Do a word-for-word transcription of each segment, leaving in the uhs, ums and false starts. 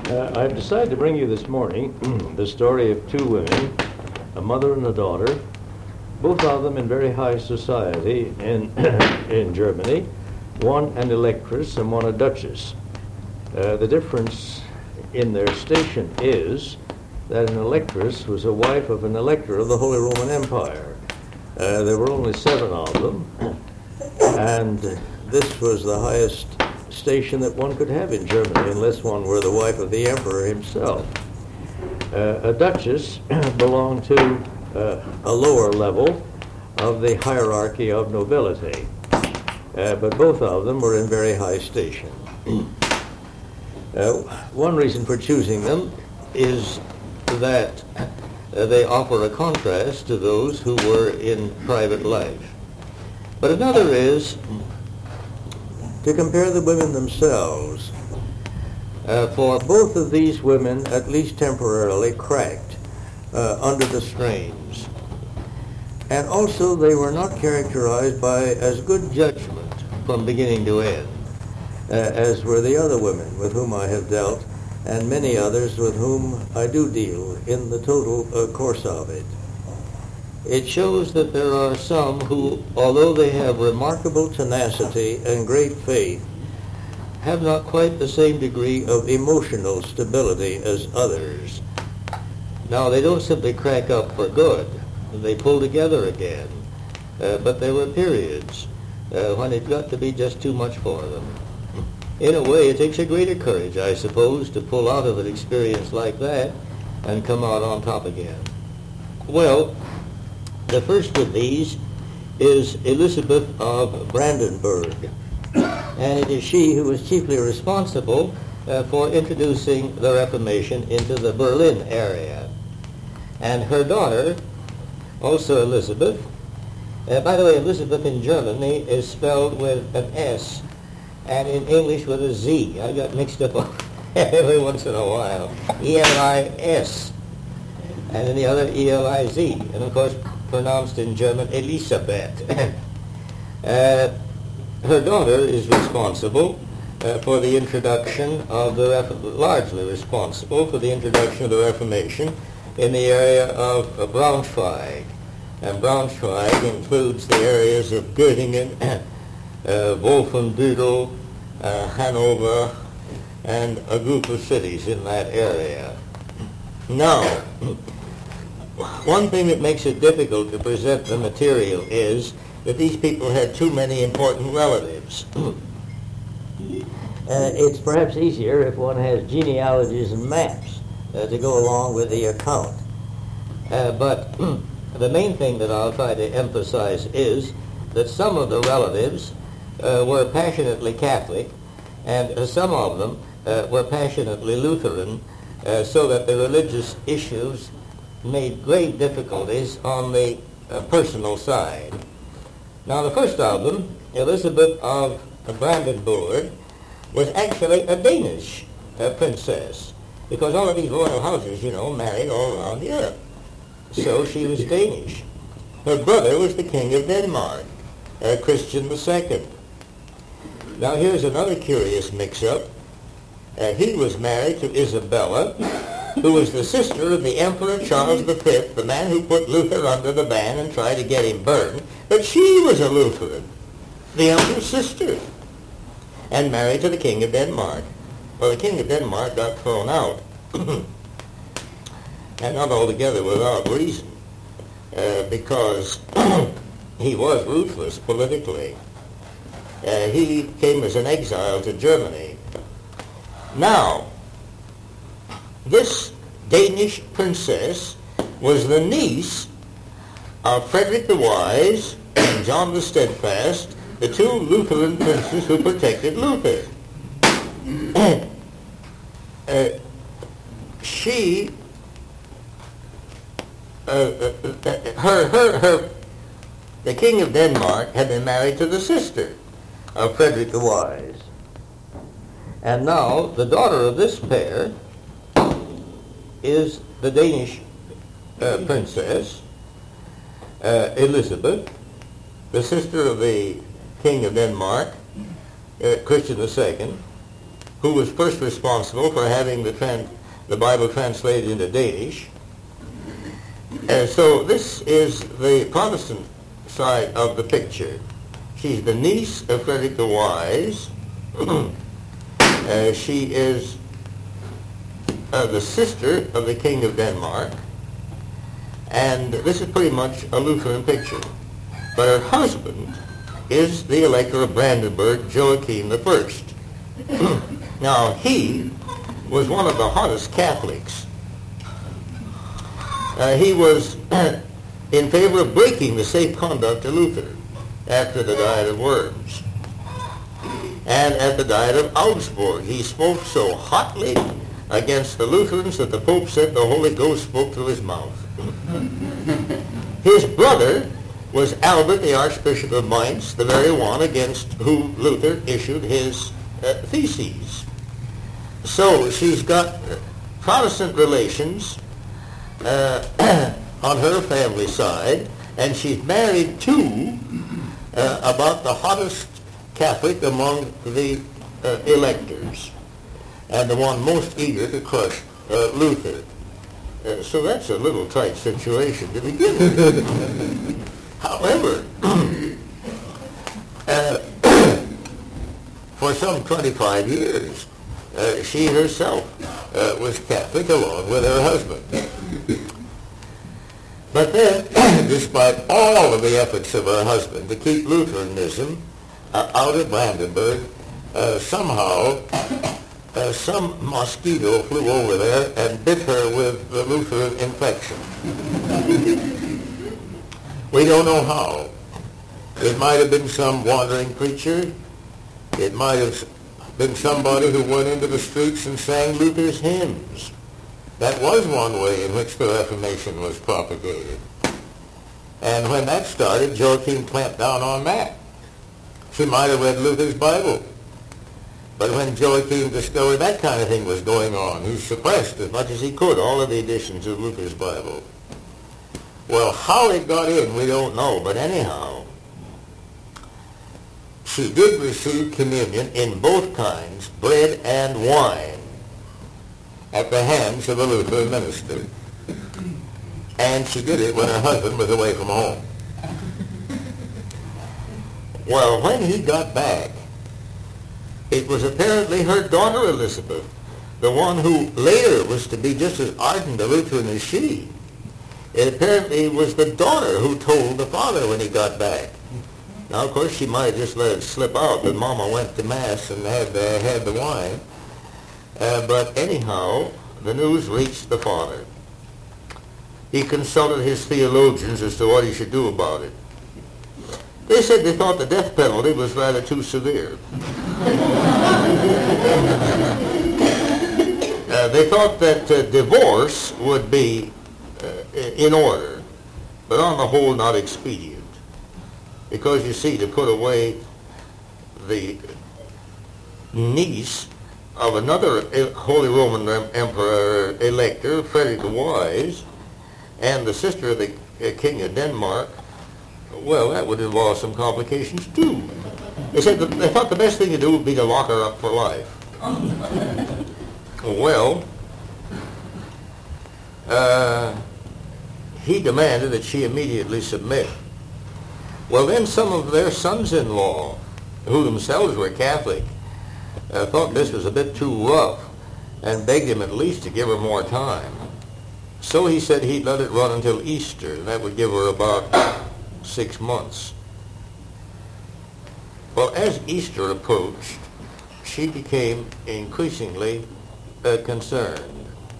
Uh, I've decided to bring you this morning the story of two women, a mother and a daughter, both of them in very high society in, in Germany, one an electress and one a duchess. Uh, the difference in their station is that an electress was a wife of an elector of the Holy Roman Empire. Uh, there were only seven of them, and this was the highest station that one could have in Germany unless one were the wife of the emperor himself. Uh, a duchess belonged to uh, a lower level of the hierarchy of nobility, uh, but both of them were in very high station. uh, one reason for choosing them is that uh, they offer a contrast to those who were in private life. But another is to compare the women themselves. Uh, for both of these women, at least temporarily, cracked uh, under the strains. And also they were not characterized by as good judgment from beginning to end, uh, as were the other women with whom I have dealt, and many others with whom I do deal in the total uh, course of it. It shows that there are some who, although they have remarkable tenacity and great faith, have not quite the same degree of emotional stability as others. Now, they don't simply crack up for good. They pull together again. Uh, but there were periods uh, when it got to be just too much for them. In a way, it takes a greater courage, I suppose, to pull out of an experience like that and come out on top again. Well, the first of these is Elizabeth of Brandenburg, and it is she who was chiefly responsible uh, for introducing the Reformation into the Berlin area. And her daughter, also Elizabeth, uh, by the way, Elizabeth in Germany is spelled with an S, and in English with a Z. I got mixed up every once in a while. E L I S, and then the other E L I Z, and of course pronounced in German Elisabeth. uh, her daughter is responsible uh, for the introduction of the, Ref- largely responsible for the introduction of the Reformation in the area of uh, Braunschweig. And Braunschweig includes the areas of Göttingen, uh, Wolfenbüttel, uh, Hanover, and a group of cities in that area. Now, one thing that makes it difficult to present the material is that these people had too many important relatives. uh, it's perhaps easier if one has genealogies and maps uh, to go along with the account. Uh, but the main thing that I'll try to emphasize is that some of the relatives uh, were passionately Catholic, and uh, some of them uh, were passionately Lutheran, uh, so that the religious issues made great difficulties on the uh, personal side. Now, the first of them, Elizabeth of Brandenburg, was actually a Danish uh, princess, because all of these royal houses, you know, married all around Europe. So she was Danish. Her brother was the king of Denmark, uh, Christian the Second. Now, here's another curious mix-up. Uh, he was married to Isabella, who was the sister of the Emperor Charles the Fifth, the man who put Luther under the ban and tried to get him burned. But she was a Lutheran, the Emperor's sister, and married to the King of Denmark. Well, the King of Denmark got thrown out, and not altogether without reason, uh, because he was ruthless politically. Uh, he came as an exile to Germany. Now, this Danish princess was the niece of Frederick the Wise and John the Steadfast, the two Lutheran princes who protected Luther. uh, she, uh, uh, uh, her, her, her, the King of Denmark had been married to the sister of Frederick the Wise. And now the daughter of this pair is the Danish uh, princess, uh, Elizabeth, the sister of the King of Denmark, uh, Christian the Second, who was first responsible for having the, tran- the Bible translated into Danish. Uh, so this is the Protestant side of the picture. She's the niece of Frederick the Wise. uh, she is uh, the sister of the King of Denmark. And this is pretty much a Lutheran picture. But her husband is the Elector of Brandenburg, Joachim the First. Now, he was one of the hottest Catholics. Uh, he was in favor of breaking the safe conduct of Luther after the Diet of Worms. And at the Diet of Augsburg, he spoke so hotly against the Lutherans that the Pope said the Holy Ghost spoke through his mouth. His brother was Albert, the Archbishop of Mainz, the very one against whom Luther issued his uh, theses. So she's got Protestant relations uh, on her family side, and she's married to uh, about the hottest Catholic among the uh, electors, and the one most eager to crush uh, Luther. Uh, so that's a little tight situation to begin with. However, uh, for some twenty-five years, uh, she herself uh, was Catholic along with her husband. But then, despite all of the efforts of her husband to keep Lutheranism uh, out of Brandenburg, uh, somehow uh, some mosquito flew over there and bit her with the Lutheran infection. We don't know how. It might have been some wandering preacher. It might have been somebody who went into the streets and sang Luther's hymns. That was one way in which the Reformation was propagated. And when that started, Joachim clamped down on that. She might have read Luther's Bible. But when Joachim discovered that kind of thing was going on, he suppressed as much as he could all of the editions of Luther's Bible. Well, how it got in, we don't know, but anyhow, she did receive communion in both kinds, bread and wine, at the hands of a Lutheran minister. And she did it when her husband was away from home. Well, when he got back, it was apparently her daughter Elizabeth, the one who later was to be just as ardent a Lutheran as she. It apparently was the daughter who told the father when he got back. Now, of course, she might have just let it slip out that Mama went to Mass and had, uh, had the wine. Uh, but anyhow, the news reached the father. He consulted his theologians as to what he should do about it. They said they thought the death penalty was rather too severe. uh, they thought that uh, divorce would be uh, in order, but on the whole not expedient. Because, you see, to put away the niece of another Holy Roman Emperor Elector, Frederick the Wise, and the sister of the uh, King of Denmark, well, that would involve some complications, too. They said that they thought the best thing to do would be to lock her up for life. Well, uh, he demanded that she immediately submit. Well, then some of their sons-in-law, who themselves were Catholic, uh, thought this was a bit too rough and begged him at least to give her more time. So he said he'd let it run until Easter, and that would give her about six months. Well, as Easter approached, she became increasingly uh, concerned.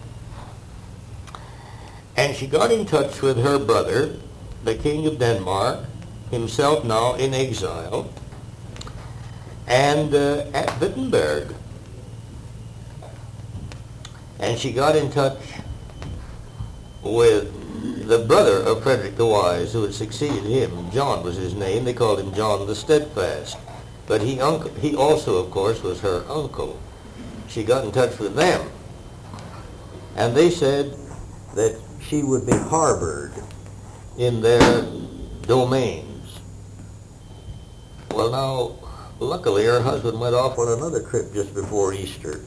And she got in touch with her brother, the King of Denmark, himself now in exile, and uh, at Wittenberg. And she got in touch with the brother of Frederick the Wise, who had succeeded him. John was his name. They called him John the Steadfast. But he, uncle, he also, of course, was her uncle. She got in touch with them. And they said that she would be harbored in their domains. Well, now, luckily, her husband went off on another trip just before Easter.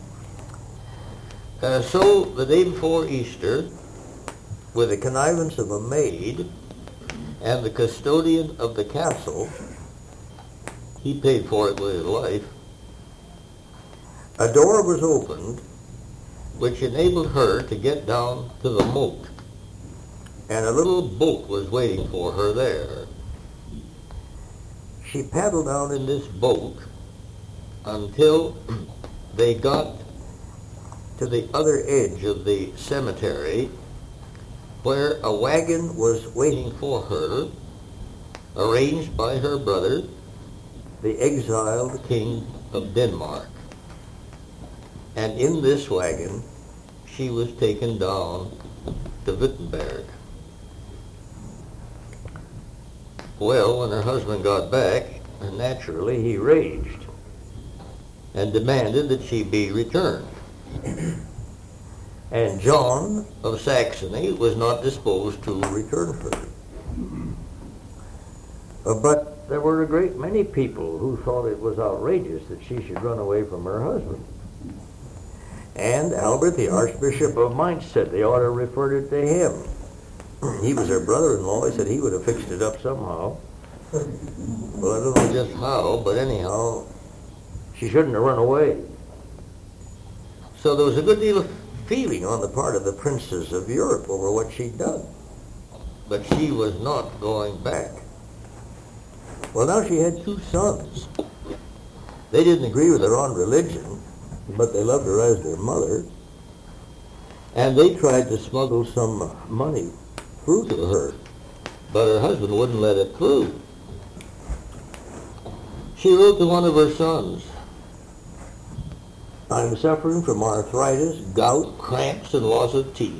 uh, so, the day before Easter, with the connivance of a maid and the custodian of the castle, he paid for it with his life, a door was opened which enabled her to get down to the moat, and a little boat was waiting for her there. She paddled down in this boat until they got to the other edge of the cemetery, where a wagon was waiting for her, arranged by her brother, the exiled King of Denmark. And in this wagon, she was taken down to Wittenberg. Well, when her husband got back, naturally he raged and demanded that she be returned. And John of Saxony was not disposed to return her. Uh, but there were a great many people who thought it was outrageous that she should run away from her husband. And Albert, the Archbishop of Mainz, said they ought to refer it to him. He was her brother-in-law. He said he would have fixed it up somehow. Well, I don't know just how, but anyhow, she shouldn't have run away. So there was a good deal of feeling on the part of the princes of Europe over what she'd done. But she was not going back. Well, now she had two sons. They didn't agree with her on religion, but they loved her as their mother. And they tried to smuggle some money through to her, but her husband wouldn't let it through. She wrote to one of her sons, "I'm suffering from arthritis, gout, cramps, and loss of teeth.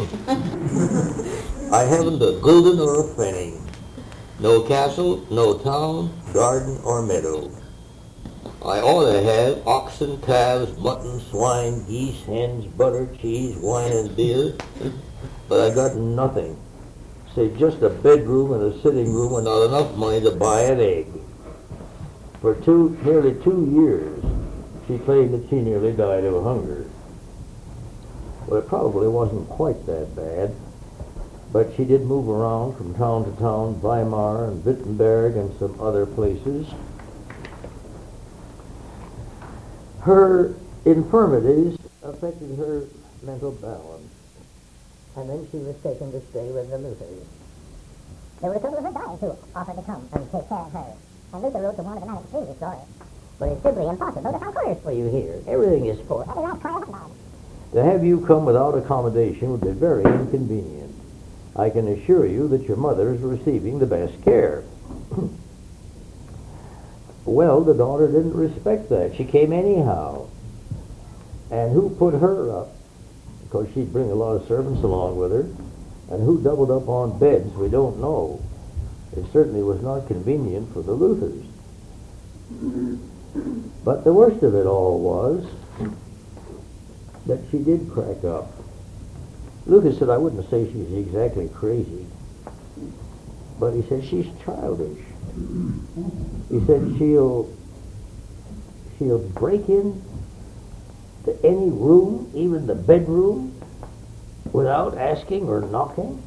I haven't a gulden or a pfennig, no castle, no town, garden, or meadow. I ought to have oxen, calves, mutton, swine, geese, hens, butter, cheese, wine, and beer, but I got nothing, save just a bedroom and a sitting room and not enough money to buy an egg." For two, nearly two years, she claimed that she nearly died of hunger. Well, it probably wasn't quite that bad, but she did move around from town to town, Weimar and Wittenberg and some other places. Her infirmities affected her mental balance, and then she was taken to stay with the Luthers. There were a couple of her guys who offered to come and take care of her, and Luther wrote to one of the men at the previous story. But it's simply impossible to find quarters for you here. Everything is full. Every last car ever. To have you come without accommodation would be very inconvenient. I can assure you that your mother is receiving the best care. Well, the daughter didn't respect that. She came anyhow. And who put her up? Because she'd bring a lot of servants along with her. And who doubled up on beds, we don't know. It certainly was not convenient for the Luthers. But the worst of it all was that she did crack up. Luther said, I wouldn't say she's exactly crazy, but he said she's childish. He said she'll she'll break in to any room, even the bedroom, without asking or knocking.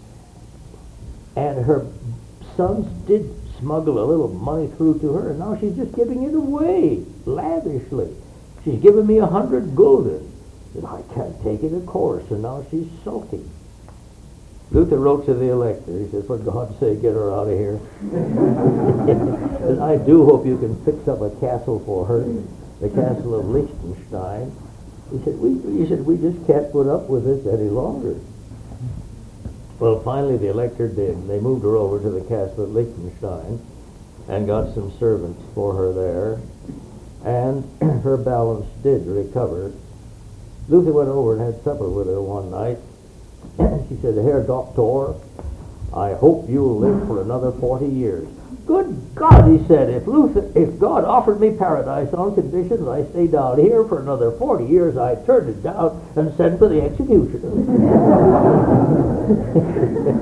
And her sons did smuggle a little money through to her, and now she's just giving it away lavishly. She's given me a hundred gulden. And I can't take it, of course, and now she's sulky. Luther wrote to the elector. He said, for God's sake, get her out of here. And I do hope you can fix up a castle for her, the castle of Liechtenstein. He said, we, he said, we just can't put up with this any longer. Well, finally the elector did. They moved her over to the castle of Liechtenstein and got some servants for her there. And her balance did recover. Luther went over and had supper with her one night. She said, Herr Doctor, I hope you'll live for another forty years. Good God, he said, if Luther, if God offered me paradise on conditions I stay down here for another forty years, I'd turn it down and send for the executioner.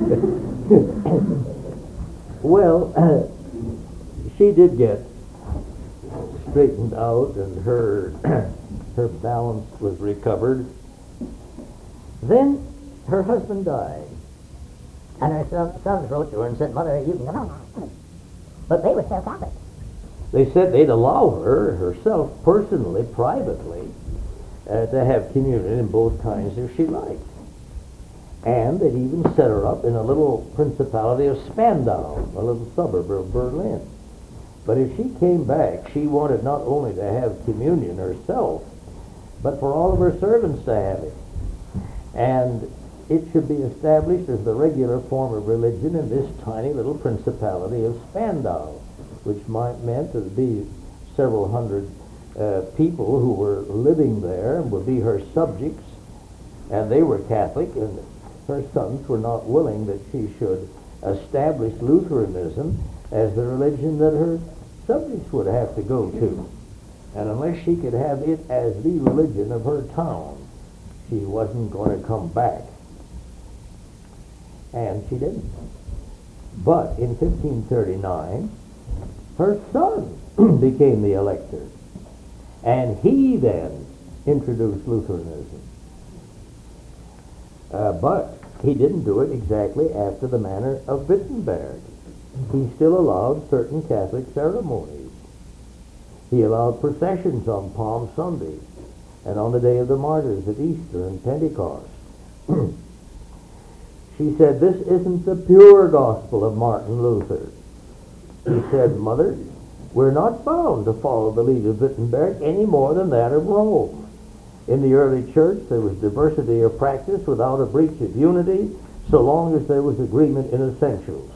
Well, uh, she did get straightened out and her her balance was recovered. Then her husband died. And her son, sons wrote to her and said, Mother, you can go now. But they were still Catholics. They said they'd allow her, herself, personally, privately, uh, to have communion in both kinds if she liked. And they'd even set her up in a little principality of Spandau, a little suburb of Berlin. But if she came back, she wanted not only to have communion herself, but for all of her servants to have it. And it should be established as the regular form of religion in this tiny little principality of Spandau, which might meant there'd be several hundred uh, people who were living there and would be her subjects, and they were Catholic, and her sons were not willing that she should establish Lutheranism as the religion that her subjects would have to go to. And unless she could have it as the religion of her town, she wasn't going to come back. And she didn't. But in fifteen thirty-nine, her son became the elector. And he then introduced Lutheranism. Uh, but he didn't do it exactly after the manner of Wittenberg. He still allowed certain Catholic ceremonies. He allowed processions on Palm Sunday and on the Day of the Martyrs at Easter and Pentecost. She said, this isn't the pure gospel of Martin Luther. He said, Mother, we're not bound to follow the lead of Wittenberg any more than that of Rome. In the early church, there was diversity of practice without a breach of unity, so long as there was agreement in essentials.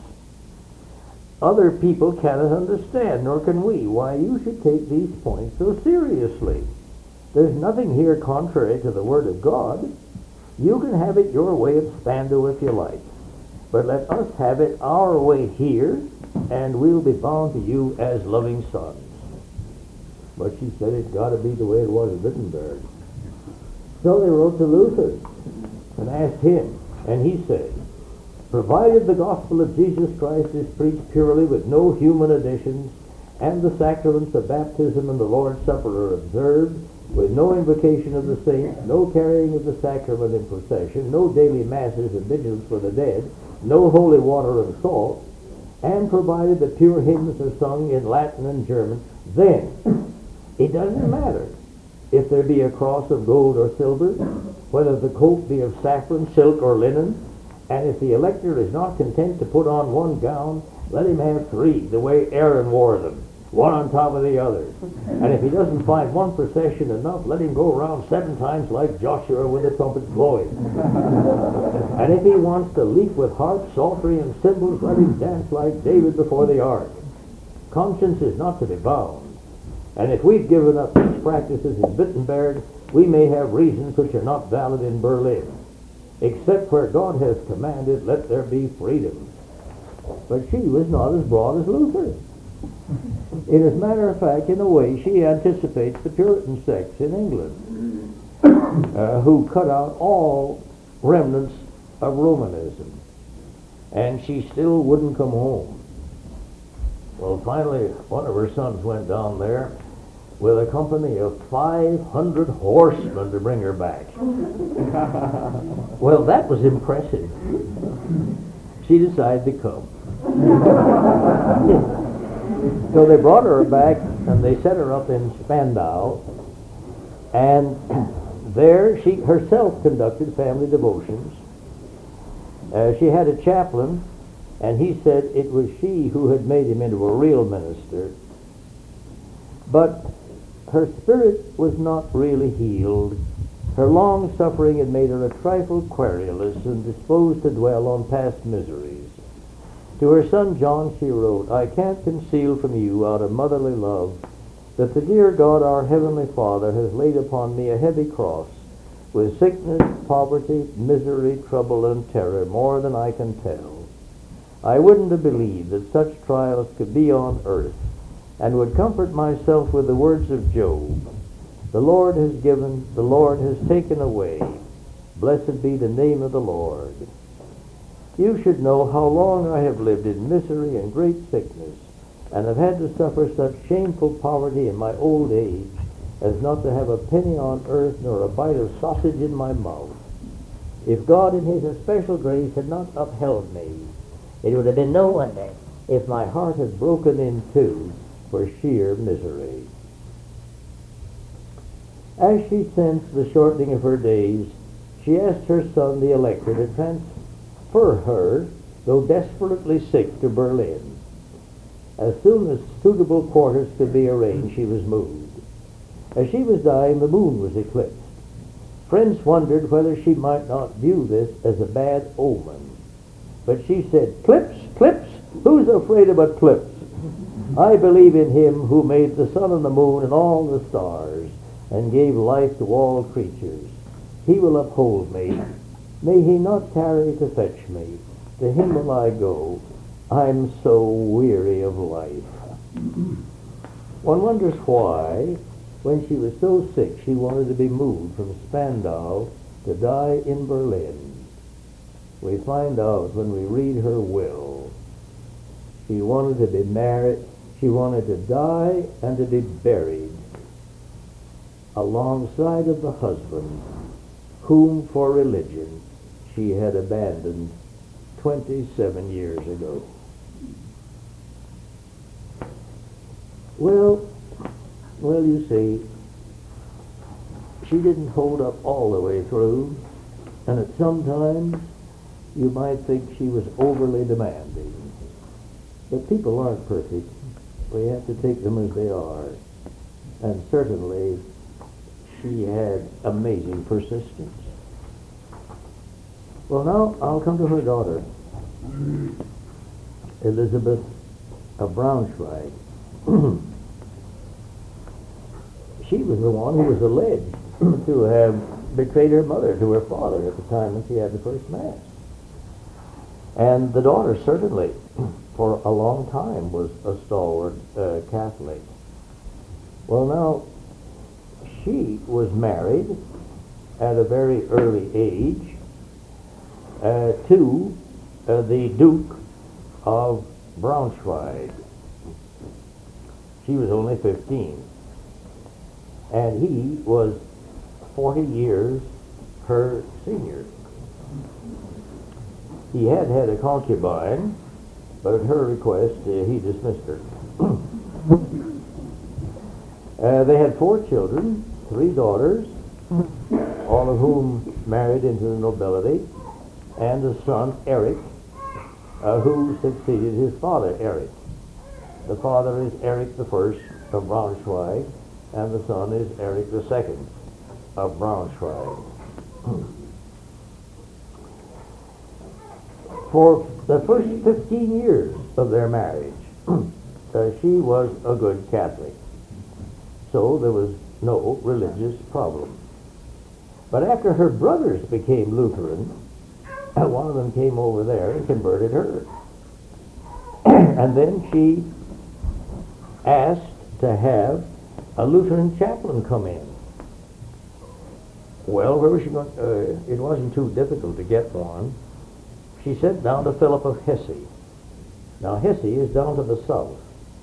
Other people cannot understand, nor can we, why you should take these points so seriously. There's nothing here contrary to the Word of God. You can have it your way at Spandau if you like, but let us have it our way here, and we'll be bound to you as loving sons. But she said it's got to be the way it was at Wittenberg. So they wrote to Luther and asked him, and he said, provided the gospel of Jesus Christ is preached purely with no human additions, and the sacraments of baptism and the Lord's Supper are observed, with no invocation of the saints, no carrying of the sacrament in procession, no daily masses and vigils for the dead, no holy water and salt, and provided that pure hymns are sung in Latin and German, then it doesn't matter if there be a cross of gold or silver, whether the coat be of saffron, silk, or linen, and if the elector is not content to put on one gown, let him have three, the way Aaron wore them, one on top of the other. And if he doesn't find one procession enough, let him go around seven times like Joshua with the trumpets blowing. And if he wants to leap with harp, psaltery, and cymbals, let him dance like David before the ark. Conscience is not to be bound. And if we've given up these practices in Wittenberg, we may have reasons which are not valid in Berlin. Except where God has commanded, let there be freedom. But she was not as broad as Luther. In as a matter of fact, in a way, she anticipates the Puritan sects in England, uh, who cut out all remnants of Romanism. And she still wouldn't come home. Well, finally, one of her sons went down there with a company of five hundred horsemen to bring her back. Well, that was impressive. She decided to come. So they brought her back, and they set her up in Spandau, and there she herself conducted family devotions. Uh, she had a chaplain, and he said it was she who had made him into a real minister. But her spirit was not really healed. Her long suffering had made her a trifle querulous and disposed to dwell on past miseries. To her son John she wrote, I can't conceal from you out of motherly love that the dear God our Heavenly Father has laid upon me a heavy cross with sickness, poverty, misery, trouble, and terror, more than I can tell. I wouldn't have believed that such trials could be on earth, and would comfort myself with the words of Job. The Lord has given, the Lord has taken away. Blessed be the name of the Lord. You should know how long I have lived in misery and great sickness, and have had to suffer such shameful poverty in my old age as not to have a penny on earth nor a bite of sausage in my mouth. If God in his especial grace had not upheld me, it would have been no wonder if my heart had broken in two for sheer misery. As she sensed the shortening of her days, she asked her son, the elector, to transfer her, though desperately sick, to Berlin. As soon as suitable quarters could be arranged, she was moved. As she was dying, the moon was eclipsed. Friends wondered whether she might not view this as a bad omen. But she said, "Clips, clips, who's afraid of eclipse? I believe in him who made the sun and the moon and all the stars, and gave life to all creatures. He will uphold me. May he not tarry to fetch me. To him will I go. I'm so weary of life." One wonders why, when she was so sick, she wanted to be moved from Spandau to die in Berlin. We find out when we read her will. She wanted to be married. She wanted to die and to be buried alongside of the husband whom for religion she had abandoned twenty-seven years ago. Well, well, you see, she didn't hold up all the way through, and at some times you might think she was overly demanding. But people aren't perfect. We have to take them as they are. And certainly she had amazing persistence. Well, now I'll come to her daughter, Elizabeth of Braunschweig. She was the one who was alleged to have betrayed her mother to her father at the time when she had the first Mass. And the daughter certainly, for a long time, was a stalwart uh, Catholic. Well, now, she was married at a very early age uh, to uh, the Duke of Braunschweig. She was only fifteen. And he was forty years her senior. He had had a concubine, but at her request, uh, he dismissed her. uh, they had four children, three daughters, all of whom married into the nobility, and a son, Eric, uh, who succeeded his father, Eric. The father is Eric the First of Braunschweig, and the son is Eric the Second of Braunschweig. For the first fifteen years of their marriage, uh, she was a good Catholic. So there was no religious problem. But after her brothers became Lutheran, one of them came over there and converted her. And then she asked to have a Lutheran chaplain come in. Well, where was she going? Uh, it wasn't too difficult to get one. She sent down to Philip of Hesse. Now, Hesse is down to the south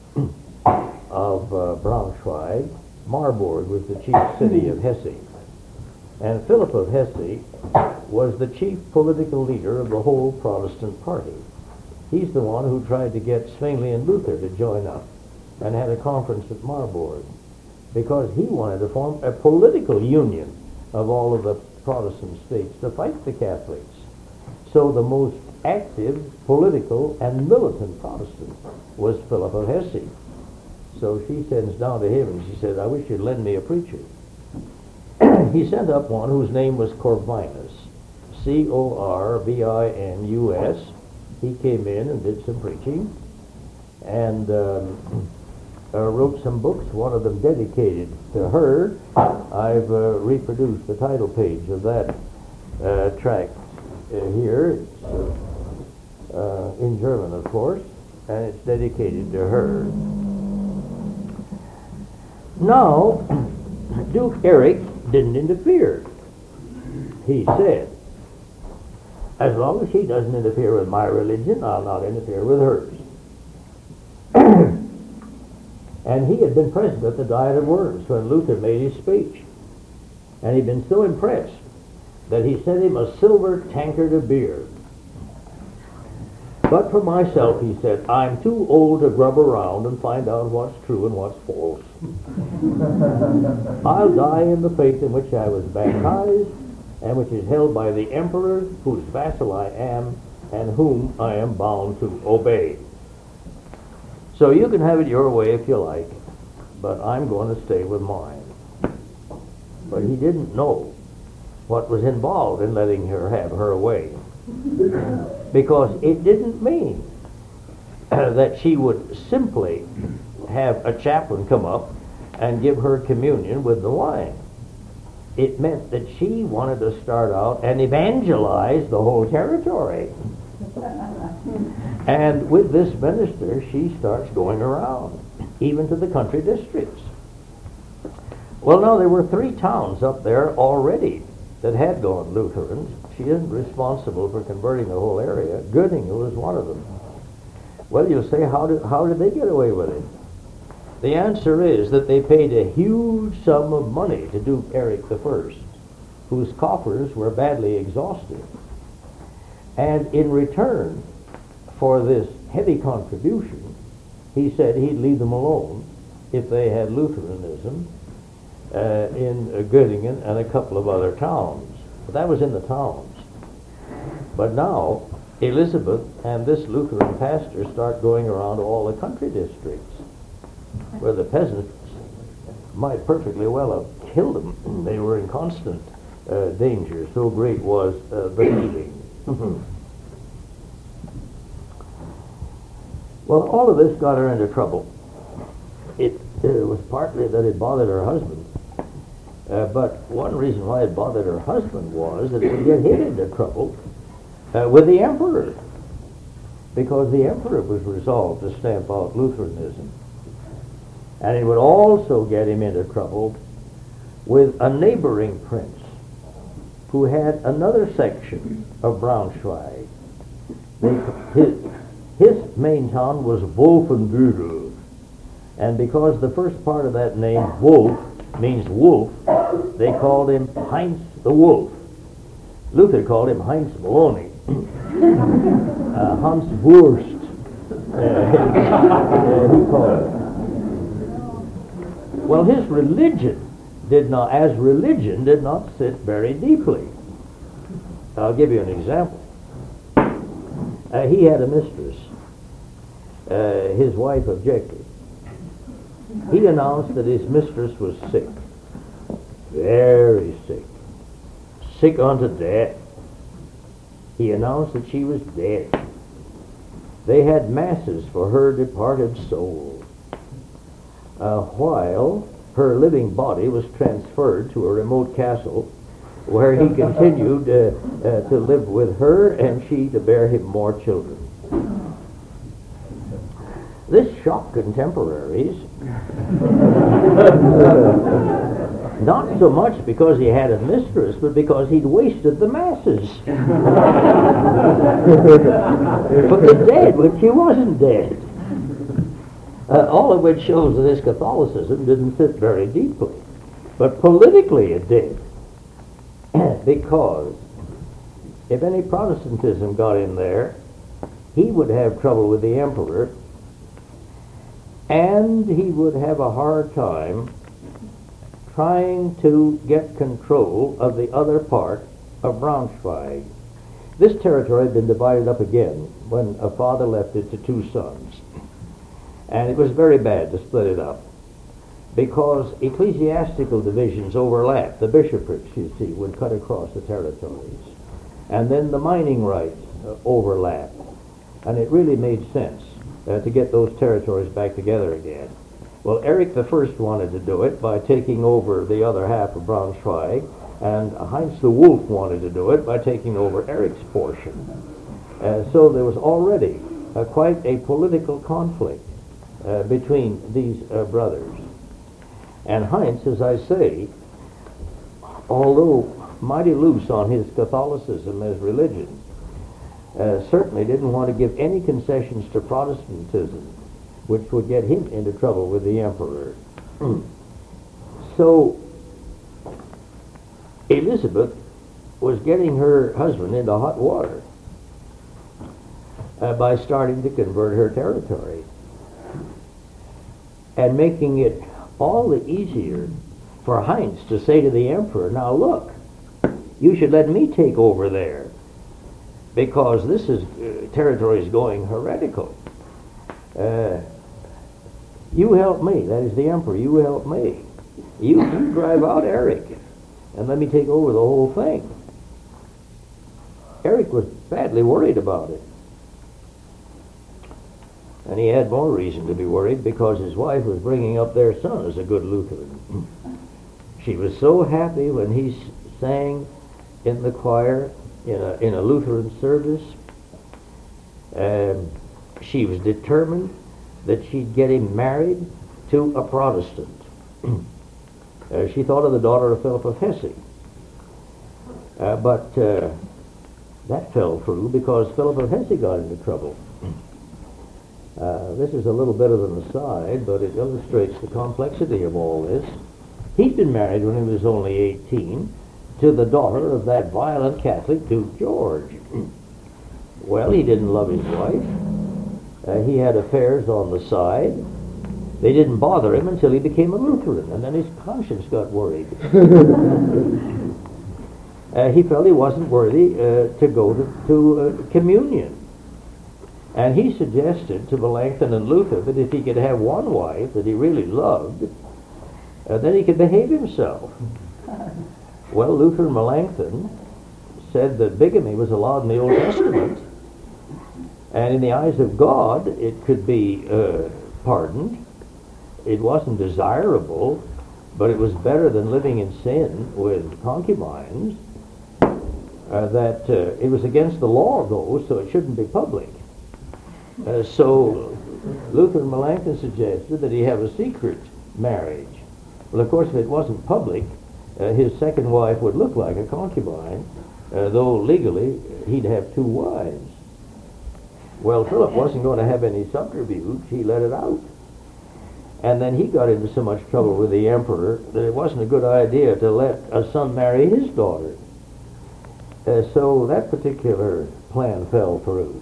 of uh, Braunschweig. Marburg was the chief city of Hesse. And Philip of Hesse was the chief political leader of the whole Protestant party. He's the one who tried to get Zwingli and Luther to join up and had a conference at Marburg, because he wanted to form a political union of all of the Protestant states to fight the Catholics. So the most active political and militant Protestant was Philip of Hesse. So she sends down to him and she said, "I wish you'd lend me a preacher." He sent up one whose name was Corvinus, C O R V I N U S. He came in and did some preaching and um, uh, wrote some books, one of them dedicated to her. I've uh, reproduced the title page of that uh, tract uh, here. It's uh, uh, in German, of course, and it's dedicated to her. Now, Duke Eric didn't interfere. He said, "As long as she doesn't interfere with my religion, I'll not interfere with hers." And he had been present at the Diet of Worms when Luther made his speech. And he'd been so impressed that he sent him a silver tankard of beer. But for myself, he said, I'm too old to grub around and find out what's true and what's false. I'll die in the faith in which I was baptized and which is held by the emperor whose vassal I am and whom I am bound to obey. So you can have it your way if you like, but I'm going to stay with mine. But he didn't know what was involved in letting her have her way, because it didn't mean that she would simply have a chaplain come up and give her communion with the wine. It meant that she wanted to start out and evangelize the whole territory. And with this minister, she starts going around, even to the country districts. Well, now, there were three towns up there already that had gone Lutherans. She isn't responsible for converting the whole area. Göttingen was one of them. Well, you'll say, how did, how did they get away with it? The answer is that they paid a huge sum of money to Duke Eric the First, whose coffers were badly exhausted. And in return for this heavy contribution, he said he'd leave them alone if they had Lutheranism uh, in uh, Göttingen and a couple of other towns. But that was in the towns. But now, Elizabeth and this Lutheran pastor start going around all the country districts, where the peasants might perfectly well have killed them. They were in constant uh, danger, so great was uh, the healing. Well, all of this got her into trouble. It uh, was partly that it bothered her husband, uh, but one reason why it bothered her husband was that it would get him into trouble uh, with the emperor, because the emperor was resolved to stamp out Lutheranism. And it would also get him into trouble with a neighboring prince who had another section of Braunschweig. They, his, his main town was Wolfenbüttel. And because the first part of that name, Wolf, means wolf, they called him Heinz the Wolf. Luther called him Heinz Maloney. uh, Hans Wurst, uh, uh, he called him. Well, his religion did not, as religion, did not sit very deeply. I'll give you an example. Uh, he had a mistress. Uh, his wife objected. He announced that his mistress was sick, very sick, sick unto death. He announced that she was dead. They had masses for her departed soul, uh, while her living body was transferred to a remote castle where he continued uh, uh, to live with her and she to bear him more children. This shocked contemporaries, not so much because he had a mistress, but because he'd wasted the masses for the dead, which he wasn't dead. Uh, all of which shows that his Catholicism didn't sit very deeply. But politically it did. Because if any Protestantism got in there, he would have trouble with the emperor, and he would have a hard time trying to get control of the other part of Braunschweig. This territory had been divided up again when a father left it to two sons. And it was very bad to split it up, because ecclesiastical divisions overlapped. The bishoprics, you see, would cut across the territories. And then the mining rights uh, overlapped. And it really made sense uh, to get those territories back together again. Well, Eric the First wanted to do it by taking over the other half of Braunschweig, and Heinz the Wolf wanted to do it by taking over Eric's portion. Uh, so there was already uh, quite a political conflict Uh, between these uh, brothers. And Heinz, as I say, although mighty loose on his Catholicism as religion, uh, certainly didn't want to give any concessions to Protestantism which would get him into trouble with the emperor. So Elizabeth was getting her husband into hot water uh, by starting to convert her territory and making it all the easier for Heinz to say to the emperor, now look, you should let me take over there because this is uh, territory is going heretical. Uh, you help me, that is the emperor, you help me. You, you drive out Eric and let me take over the whole thing. Eric was badly worried about it. And he had more reason to be worried because his wife was bringing up their son as a good Lutheran. She was so happy when he s- sang in the choir in a, in a Lutheran service. Um, she was determined that she'd get him married to a Protestant. uh, she thought of the daughter of Philip of Hesse. Uh, but uh, that fell through because Philip of Hesse got into trouble. Uh, this is a little bit of an aside, but it illustrates the complexity of all this. He'd been married when he was only eighteen to the daughter of that violent Catholic Duke George. Well, he didn't love his wife. Uh, he had affairs on the side. They didn't bother him until he became a Lutheran, and then his conscience got worried. uh, he felt he wasn't worthy uh, to go to, to uh, communion. And he suggested to Melanchthon and Luther that if he could have one wife that he really loved, uh, then he could behave himself. Well, Luther and Melanchthon said that bigamy was allowed in the Old Testament, and in the eyes of God it could be uh, pardoned. It wasn't desirable, but it was better than living in sin with concubines. Uh, that uh, it was against the law, though, so it shouldn't be public. Uh, so Luther and Melanchthon suggested that he have a secret marriage. Well, of course, if it wasn't public, uh, his second wife would look like a concubine, uh, though legally he'd have two wives. Well, Philip wasn't going to have any subterfuge. He let it out. And then he got into so much trouble with the emperor that it wasn't a good idea to let a son marry his daughter. Uh, so that particular plan fell through.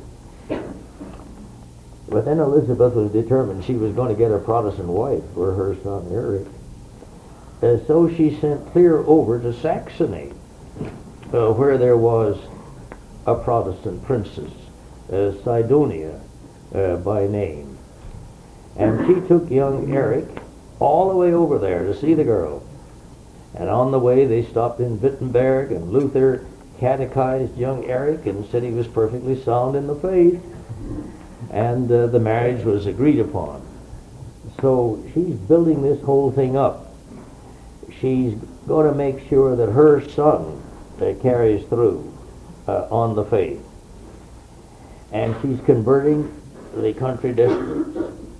But then Elizabeth was determined she was going to get a Protestant wife for her son Eric. Uh, so she sent clear over to Saxony, uh, where there was a Protestant princess, uh, Sidonia uh, by name. And she took young Eric all the way over there to see the girl. And on the way they stopped in Wittenberg, and Luther catechized young Eric and said he was perfectly sound in the faith. And uh, the marriage was agreed upon. So she's building this whole thing up. She's going to make sure that her son uh, carries through uh, on the faith. And she's converting the country districts.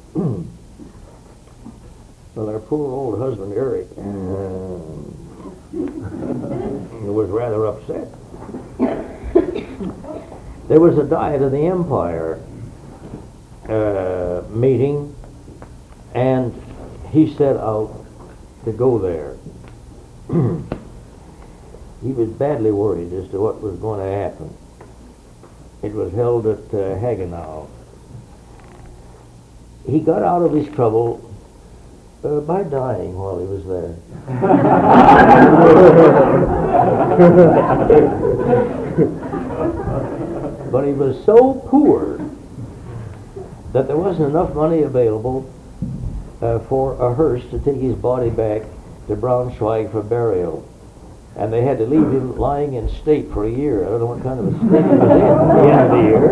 Well, our poor old husband Eric uh, was rather upset. There was a Diet of the Empire Uh, meeting, and he set out to go there. He was badly worried as to what was going to happen. It was held at uh, Hagenau. He got out of his trouble uh, by dying while he was there. But he was so poor that there wasn't enough money available uh, for a hearse to take his body back to Braunschweig for burial. And they had to leave him lying in state for a year. I don't know what kind of a state he was in at the end of the year.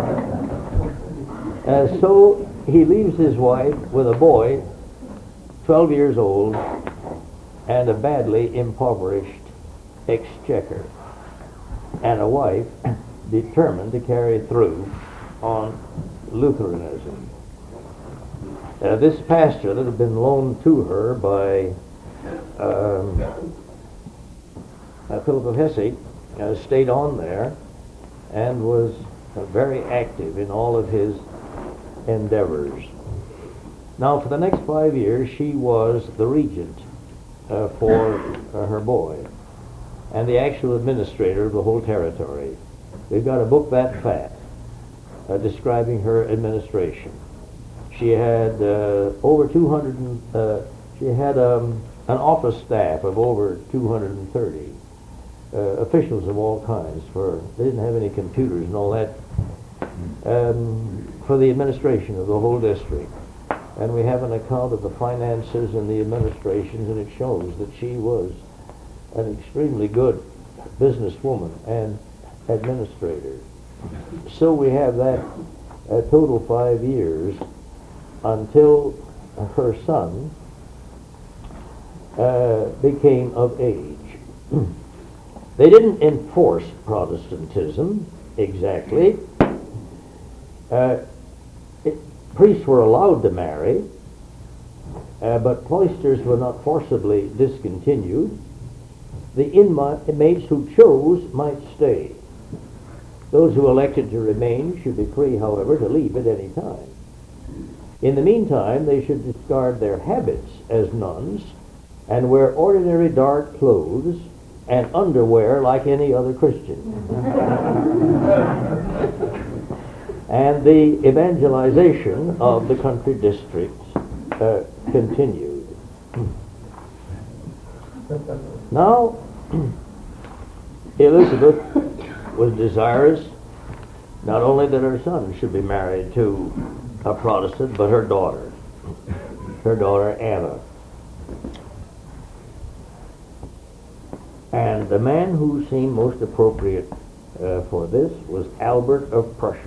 Uh, so he leaves his wife with a boy, twelve years old, and a badly impoverished exchequer, and a wife determined to carry through on Lutheranism. Uh, this pasture that had been loaned to her by um, uh, Philip of Hesse uh, stayed on there and was uh, very active in all of his endeavors. Now, for the next five years, she was the regent uh, for uh, her boy and the actual administrator of the whole territory. We've got a book that fat uh, describing her administration. She had uh, over two hundred, and, uh, she had um, an office staff of over two hundred thirty uh, officials of all kinds. For they didn't have any computers and all that um, for the administration of the whole district. And we have an account of the finances and the administrations, and it shows that she was an extremely good businesswoman and administrator. So we have that uh, total five years until her son uh, became of age. They didn't enforce Protestantism exactly. Uh, it, priests were allowed to marry, uh, but cloisters were not forcibly discontinued. The inmates who chose might stay. Those who elected to remain should be free, however, to leave at any time. In the meantime, they should discard their habits as nuns and wear ordinary dark clothes and underwear like any other Christian. And the evangelization of the country districts uh, continued. Now, Elizabeth was desirous not only that her son should be married to a Protestant, but her daughter, her daughter Anna. And the man who seemed most appropriate uh, for this was Albert of Prussia.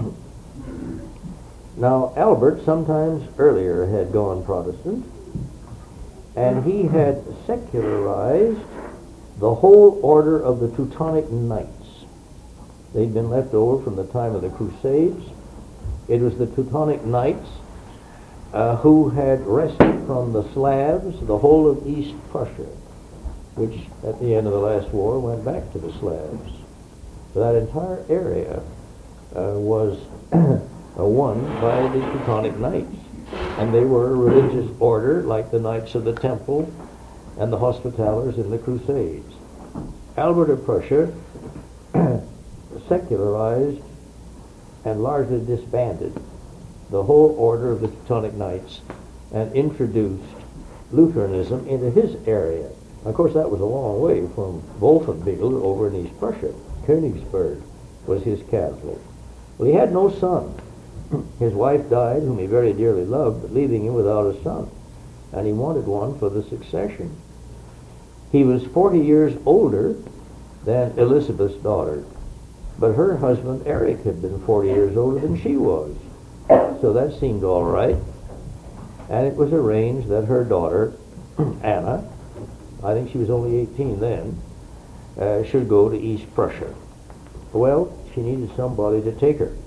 Now, Albert sometimes earlier had gone Protestant, and he had secularized the whole order of the Teutonic Knights. They'd been left over from the time of the Crusades. It was the Teutonic Knights uh, who had wrested from the Slavs the whole of East Prussia, which at the end of the last war went back to the Slavs. So that entire area uh, was uh, won by the Teutonic Knights. And they were a religious order like the Knights of the Temple and the Hospitallers in the Crusades. Albert of Prussia secularized and largely disbanded the whole order of the Teutonic Knights and introduced Lutheranism into his area. Of course, that was a long way from Wolfenbüttel over in East Prussia. Königsberg was his capital. Well, he had no son. His wife died, whom he very dearly loved, but leaving him without a son. And he wanted one for the succession. He was forty years older than Elizabeth's daughter, but her husband, Eric, had been forty years older than she was. So that seemed all right. And it was arranged that her daughter, Anna, I think she was only eighteen then, uh, should go to East Prussia. Well, she needed somebody to take her.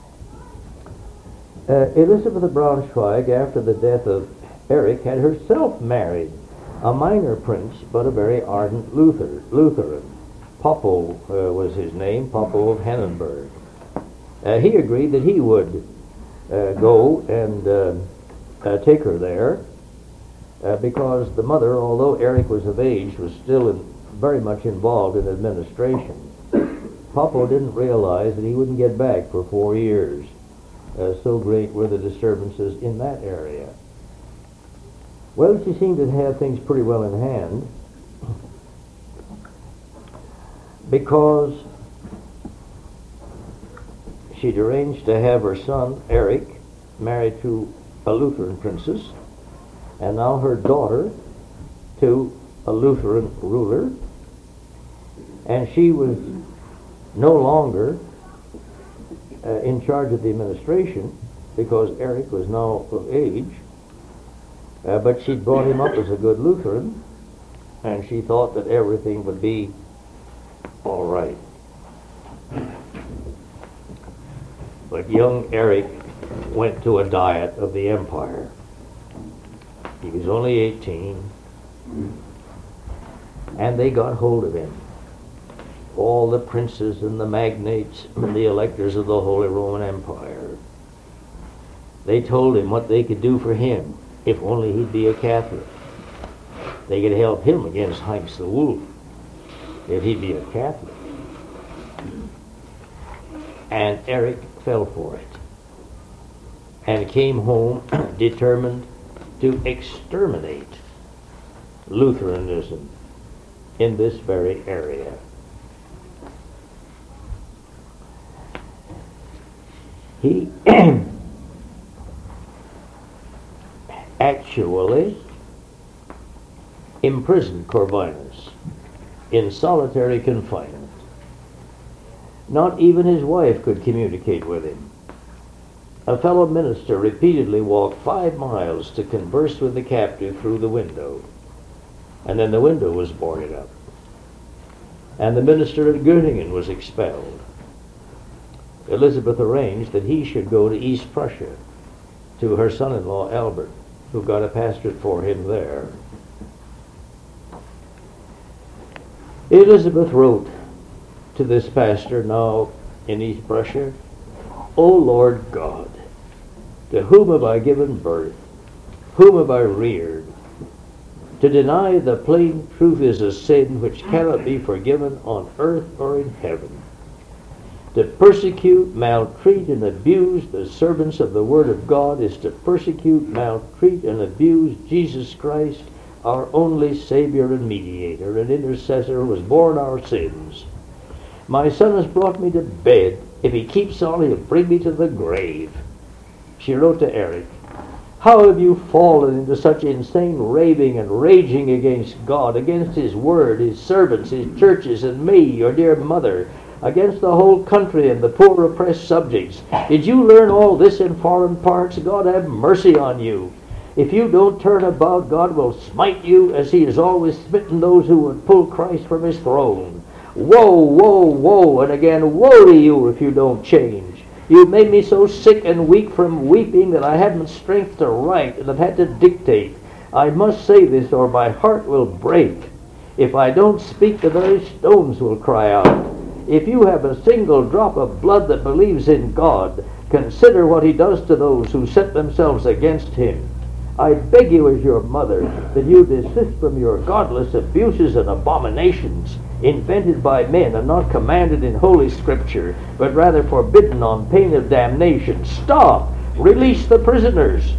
Uh, Elizabeth of Braunschweig, after the death of Eric, had herself married a minor prince, but a very ardent Luther, Lutheran. Poppo uh, was his name, Poppo of Hennenberg. Uh, he agreed that he would uh, go and uh, uh, take her there uh, because the mother, although Eric was of age, was still in, very much involved in administration. Poppo didn't realize that he wouldn't get back for four years. Uh, so great were the disturbances in that area. Well, she seemed to have things pretty well in hand because she'd arranged to have her son, Eric, married to a Lutheran princess, and now her daughter to a Lutheran ruler, and she was no longer Uh, in charge of the administration because Eric was now of age, uh, but she'd brought him up as a good Lutheran, and she thought that everything would be all right. But young Eric went to a diet of the empire. He was only eighteen, and they got hold of him. All the princes and the magnates and the electors of the Holy Roman Empire. They told him what they could do for him if only he'd be a Catholic. They could help him against Heinz the Wolf if he'd be a Catholic. And Eric fell for it and came home determined to exterminate Lutheranism in this very area. He actually imprisoned Corvinus in solitary confinement. Not even his wife could communicate with him. A fellow minister repeatedly walked five miles to converse with the captive through the window, and then the window was boarded up, and the minister at Göttingen was expelled. Elizabeth arranged that he should go to East Prussia to her son-in-law Albert, who got a pastorate for him there. Elizabeth wrote to this pastor now in East Prussia, "O Lord God, to whom have I given birth? Whom have I reared? To deny the plain truth is a sin which cannot be forgiven on earth or in heaven. To persecute, maltreat, and abuse the servants of the Word of God is to persecute, maltreat, and abuse Jesus Christ, our only Savior and Mediator and Intercessor, who has borne our sins. My son has brought me to bed. If he keeps on, he'll bring me to the grave." She wrote to Eric, "How have you fallen into such insane raving and raging against God, against His Word, His servants, His churches, and me, your dear mother, against the whole country and the poor oppressed subjects? Did you learn all this in foreign parts? God have mercy on you. If you don't turn about, God will smite you as He has always smitten those who would pull Christ from His throne. Woe, woe, woe, and again woe to you if you don't change. You made me so sick and weak from weeping that I hadn't strength to write and have had to dictate. I must say this or my heart will break. If I don't speak, the very stones will cry out. If you have a single drop of blood that believes in God, consider what He does to those who set themselves against Him. I beg you as your mother that you desist from your godless abuses and abominations, invented by men and not commanded in Holy Scripture, but rather forbidden on pain of damnation. Stop! Release the prisoners."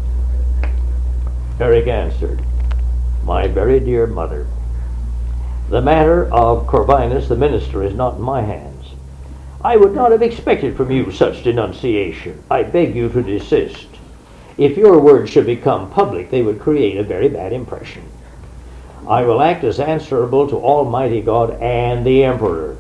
Eric answered, "My very dear mother, the matter of Corvinus the minister is not in my hands. I would not have expected from you such denunciation. I beg you to desist. If your words should become public, they would create a very bad impression. I will act as answerable to Almighty God and the Emperor.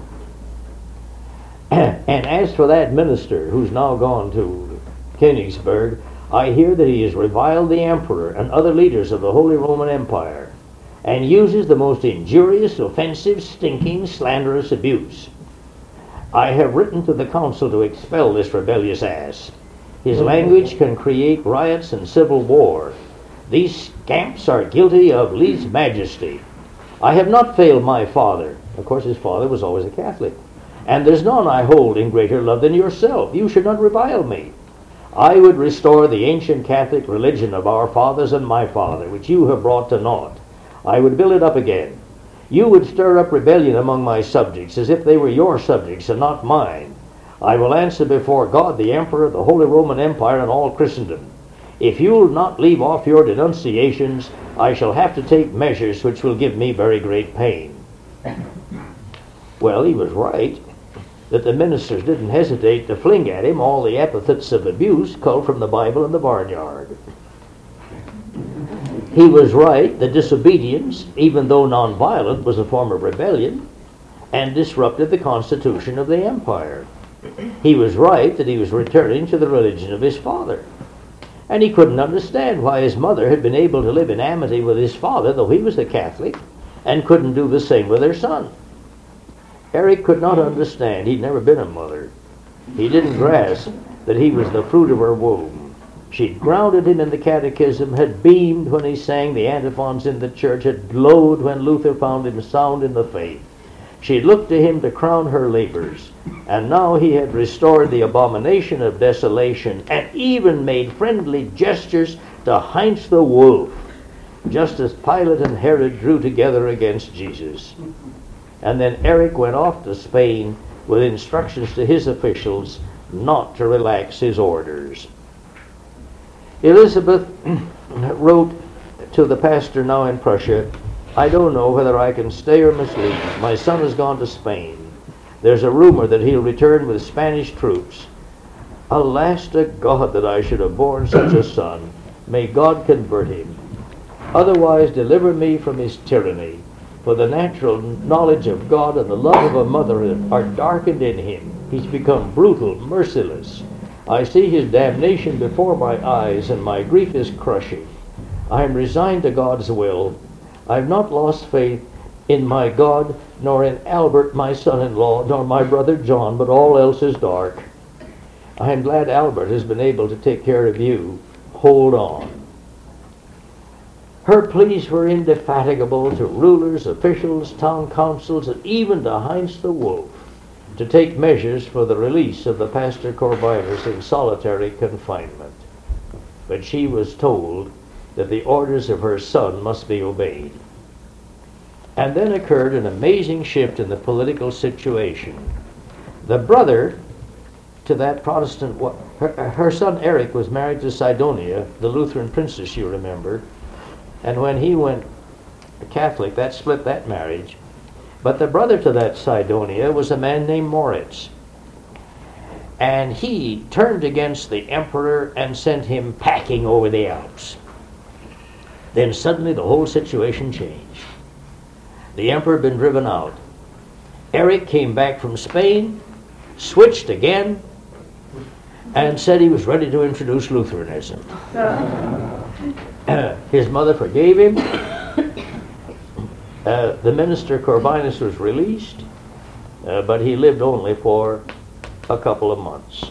And as for that minister who's now gone to Königsberg, I hear that he has reviled the Emperor and other leaders of the Holy Roman Empire, and uses the most injurious, offensive, stinking, slanderous abuse. I have written to the council to expel this rebellious ass. His language can create riots and civil war. These scamps are guilty of lese majesty. I have not failed my father." Of course, his father was always a Catholic. "And there's none I hold in greater love than yourself. You should not revile me. I would restore the ancient Catholic religion of our fathers and my father, which you have brought to naught. I would build it up again. You would stir up rebellion among my subjects, as if they were your subjects and not mine. I will answer before God, the Emperor, the Holy Roman Empire, and all Christendom. If you will not leave off your denunciations, I shall have to take measures which will give me very great pain." Well, he was right, that the ministers didn't hesitate to fling at him all the epithets of abuse culled from the Bible and the barnyard. He was right that disobedience, even though non-violent, was a form of rebellion and disrupted the constitution of the empire. He was right that he was returning to the religion of his father. And he couldn't understand why his mother had been able to live in amity with his father, though he was a Catholic, and couldn't do the same with their son. Eric could not understand. He'd never been a mother. He didn't grasp that he was the fruit of her womb. She'd grounded him in the catechism, had beamed when he sang the antiphons in the church, had glowed when Luther found him sound in the faith. She looked to him to crown her labors, and now he had restored the abomination of desolation and even made friendly gestures to Heinz the wolf, just as Pilate and Herod drew together against Jesus. And then Eric went off to Spain with instructions to his officials not to relax his orders. Elizabeth wrote to the pastor now in Prussia, "I don't know whether I can stay or must leave. My son has gone to Spain. There's a rumor that he'll return with Spanish troops. Alas to God that I should have borne such a son. May God convert him. Otherwise deliver me from his tyranny. For the natural knowledge of God and the love of a mother are darkened in him. He's become brutal, merciless. I see his damnation before my eyes, and my grief is crushing. I am resigned to God's will. I've not lost faith in my God, nor in Albert, my son-in-law, nor my brother John, but all else is dark. I am glad Albert has been able to take care of you. Hold on." Her pleas were indefatigable to rulers, officials, town councils, and even to Heinz the wolf to take measures for the release of the Pastor Corvinus in solitary confinement. But she was told that the orders of her son must be obeyed. And then occurred an amazing shift in the political situation. The brother to that Protestant, her, her son Eric was married to Sidonia, the Lutheran princess, you remember. And when he went Catholic, that split that marriage. But the brother to that Sidonia was a man named Moritz. And he turned against the emperor and sent him packing over the Alps. Then suddenly the whole situation changed. The emperor had been driven out. Eric came back from Spain, switched again, and said he was ready to introduce Lutheranism. Uh, his mother forgave him. Uh, the minister Corvinus was released, uh, but he lived only for a couple of months.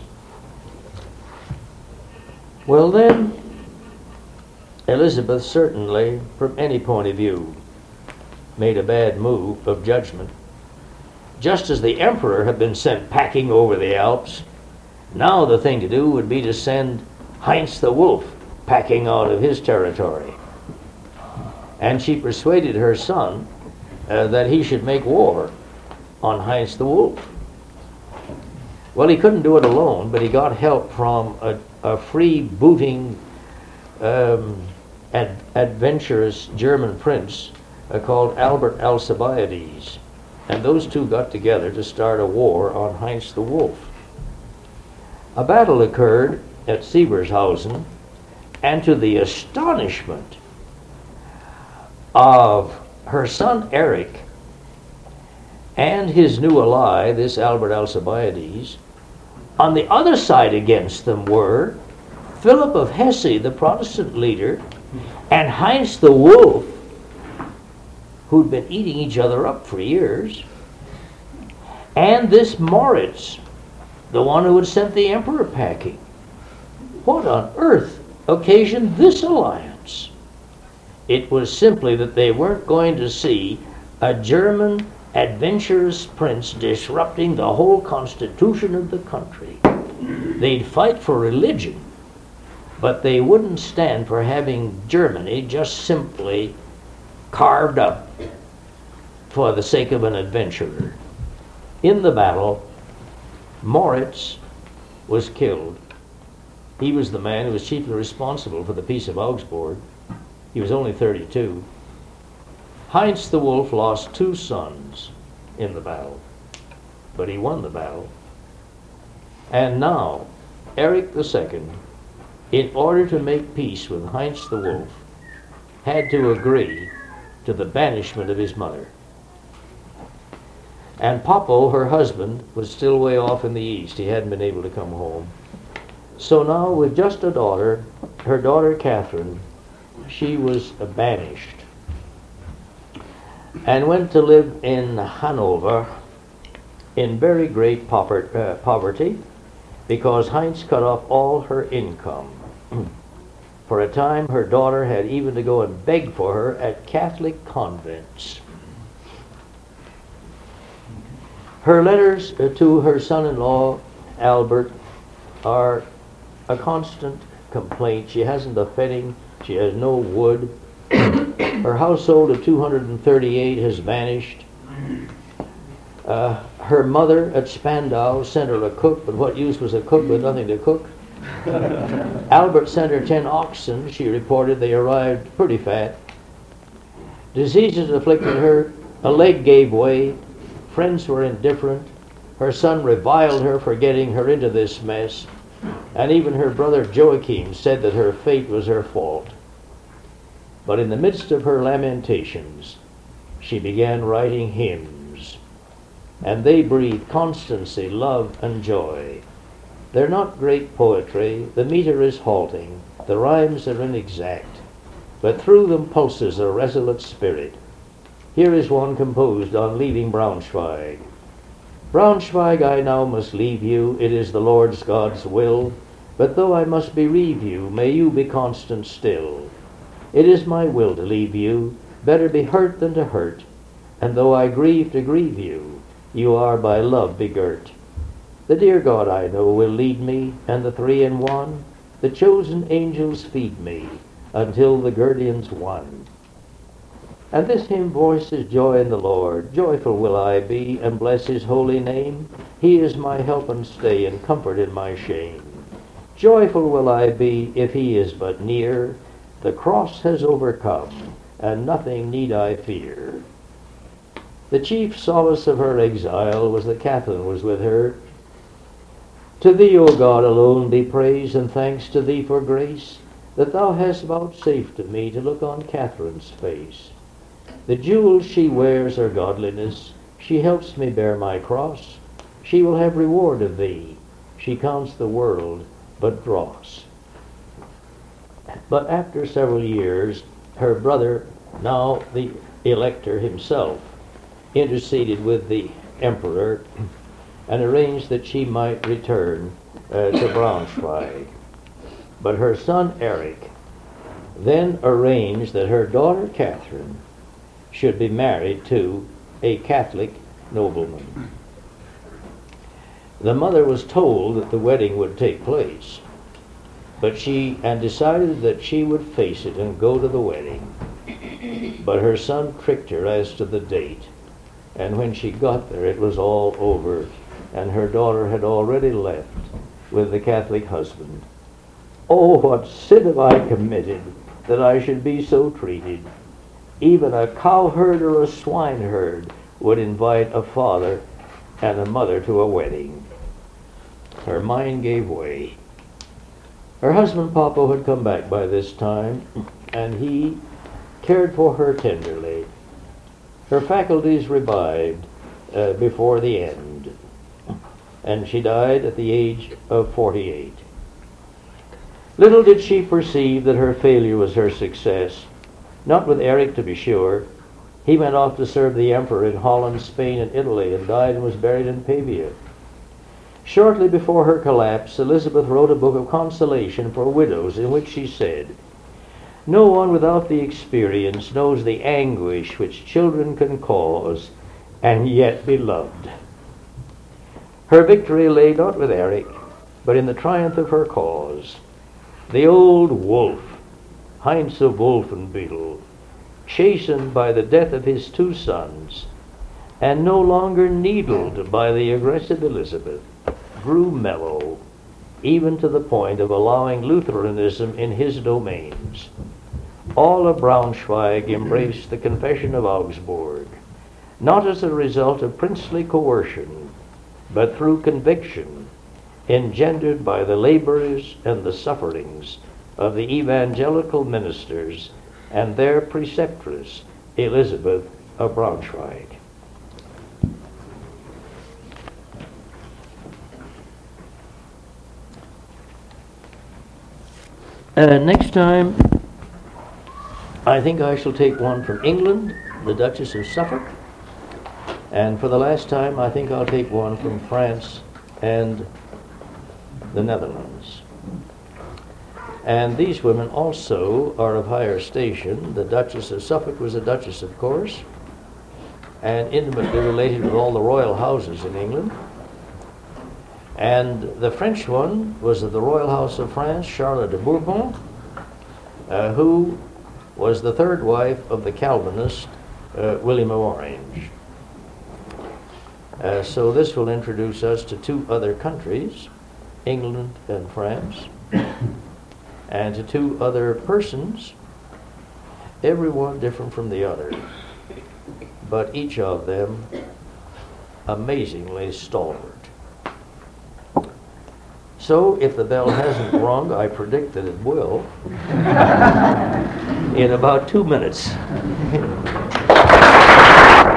Well then, Elizabeth certainly, from any point of view, made a bad move of judgment. Just as the emperor had been sent packing over the Alps, now the thing to do would be to send Heinz the wolf packing out of his territory. And she persuaded her son uh, that he should make war on Heinz the wolf. Well, he couldn't do it alone, but he got help from a, a freebooting, um, ad- adventurous German prince uh, called Albert Alcibiades. And those two got together to start a war on Heinz the wolf. A battle occurred at Sievershausen, and to the astonishment of her son Eric and his new ally, this Albert Alcibiades, on the other side against them were Philip of Hesse, the Protestant leader, and Heinz the wolf, who'd been eating each other up for years, and this Moritz, the one who had sent the emperor packing. What on earth occasioned this alliance? It was simply that they weren't going to see a German adventurous prince disrupting the whole constitution of the country. They'd fight for religion, but they wouldn't stand for having Germany just simply carved up for the sake of an adventurer. In the battle, Moritz was killed. He was the man who was chiefly responsible for the Peace of Augsburg. He was only thirty-two. Heinz the wolf lost two sons in the battle, but he won the battle. And now, Eric the Second, in order to make peace with Heinz the wolf, had to agree to the banishment of his mother. And Poppo, her husband, was still way off in the east. He hadn't been able to come home. So now, with just a daughter, her daughter Catherine, she was banished and went to live in Hanover in very great pover- uh, poverty because Heinz cut off all her income. For a time, her daughter had even to go and beg for her at Catholic convents. Her letters uh, to her son-in-law, Albert, are a constant complaint. She hasn't a fitting. She has no wood. Her household of two hundred thirty-eight has vanished. Uh, her mother at Spandau sent her a cook, but what use was a cook with nothing to cook? Albert sent her ten oxen. She reported they arrived pretty fat. Diseases afflicted her. A leg gave way. Friends were indifferent. Her son reviled her for getting her into this mess. And even her brother Joachim said that her fate was her fault. But in the midst of her lamentations, she began writing hymns. And they breathe constancy, love, and joy. They're not great poetry. The meter is halting. The rhymes are inexact. But through them pulses a resolute spirit. Here is one composed on leaving Braunschweig. Braunschweig, I now must leave you. It is the Lord's God's will. But though I must bereave you, may you be constant still. It is my will to leave you. Better be hurt than to hurt. And though I grieve to grieve you, you are by love begirt. The dear God I know will lead me, and the three in one, the chosen angels feed me, until the guardians won. And this hymn voices joy in the Lord. Joyful will I be, and bless his holy name. He is my help and stay, and comfort in my shame. Joyful will I be, if he is but near. The cross has overcome, and nothing need I fear. The chief solace of her exile was that Catherine was with her. To thee, O God, alone be praise, and thanks to thee for grace, that thou hast vouchsafed to me to look on Catherine's face. The jewels she wears are godliness. She helps me bear my cross. She will have reward of thee. She counts the world, but dross. But after several years, her brother, now the elector himself, interceded with the emperor and arranged that she might return uh, to Braunschweig. But her son Erich then arranged that her daughter Catherine should be married to a Catholic nobleman. The mother was told that the wedding would take place, but she and decided that she would face it and go to the wedding. But her son tricked her as to the date, and when she got there it was all over, and her daughter had already left with the Catholic husband. Oh, what sin have I committed, that I should be so treated? Even a cowherd or a swineherd would invite a father and a mother to a wedding. Her mind gave way. Her husband Papa had come back by this time, and he cared for her tenderly. Her faculties revived uh, before the end, and she died at the age of forty-eight. Little did she perceive that her failure was her success. Not with Erich, to be sure. He went off to serve the emperor in Holland, Spain, and Italy, and died and was buried in Pavia. Shortly before her collapse, Elizabeth wrote a book of consolation for widows in which she said, "No one without the experience knows the anguish which children can cause and yet be loved." Her victory lay not with Erich, but in the triumph of her cause. The old wolf, Heinz of Wolfenbüttel, chastened by the death of his two sons, and no longer needled by the aggressive Elizabeth, grew mellow, even to the point of allowing Lutheranism in his domains. All of Braunschweig embraced the Confession of Augsburg, not as a result of princely coercion, but through conviction engendered by the labors and the sufferings of the evangelical ministers and their preceptress, Elizabeth of Braunschweig. Uh, next time, I think I shall take one from England, the Duchess of Suffolk, and for the last time, I think I'll take one from France and the Netherlands. And these women also are of higher station. The Duchess of Suffolk was a duchess, of course, and intimately related with all the royal houses in England. And the French one was of the Royal House of France, Charlotte de Bourbon, uh, who was the third wife of the Calvinist uh, William of Orange. Uh, so this will introduce us to two other countries, England and France, and to two other persons, every one different from the other, but each of them amazingly stalwart. So if the bell hasn't rung, I predict that it will in about two minutes.